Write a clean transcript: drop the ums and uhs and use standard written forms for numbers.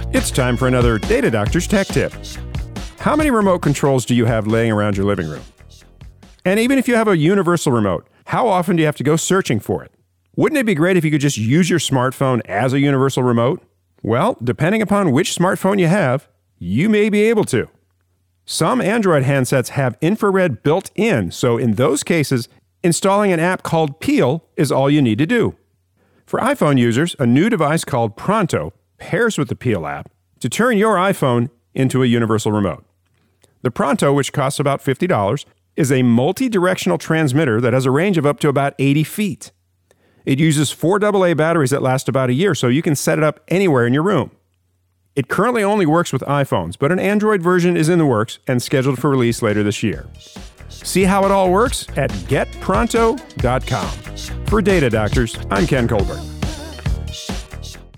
It's time for another Data Doctor's Tech Tip. How many remote controls do you have laying around your living room? And even if you have a universal remote, how often do you have to go searching for it? Wouldn't it be great if you could just use your smartphone as a universal remote? Well, depending upon which smartphone you have, you may be able to. Some Android handsets have infrared built in, so in those cases, installing an app called Peel is all you need to do. For iPhone users, a new device called Pronto pairs with the Peel app to turn your iPhone into a universal remote. The Pronto, which costs about $50, is a multi-directional transmitter that has a range of up to about 80 feet. It uses 4 AA batteries that last about a year, so you can set it up anywhere in your room. It currently only works with iPhones, but an Android version is in the works and scheduled for release later this year. See how it all works at getpronto.com. For Data Doctors, I'm Ken Colbert.